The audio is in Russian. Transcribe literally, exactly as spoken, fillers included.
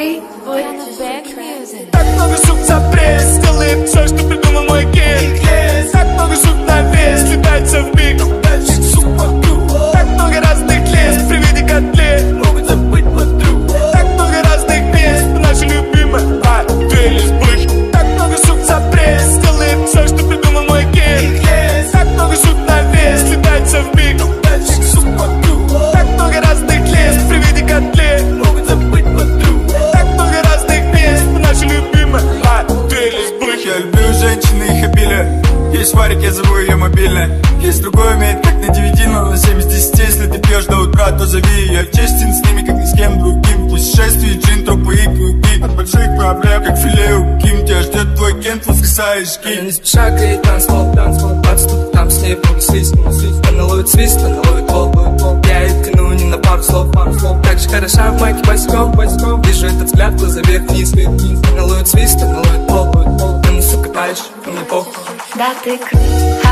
Эй, ой, так много сук за пресс, делает все, что придумал мой гей. Так много сук на вес, летается в миг. Так много разных лес, при виде котлет могут забыть подруг. Так много разных мест, наша любимая, а ты лишь блик. Так много сук за пресс, делает все, что придумал мой гей. Так много сук на вес, летается в миг. Так много разных лес, при виде котлет могут забыть подруг. Так много разных мест, наша любимая, а ты лишь блик. Я люблю женщины, их обилие. Есть варик, я зову ее мобильной. Есть другой, умеет как на ди ви ди, но на семь из десяти. Если ты пьешь до утра, то зови. Я честен с ними, как ни с кем другим. Путешествие, джин, тропы и круги. От больших проблем, как филе у Ким. Тебя ждет твой кент, воскресаешь ки. Она не спеша греет танцпол, двадцать тут там с ней много слизь. Она ловит свист, она ловит пол. Я ее тяну не на пару слов. Так же хороша в майке босиком. Вижу этот взгляд, глаза вверх-вниз. Она ловит свист, она ловит пол. Она, сука, дальше, мне похуй. да ты крут.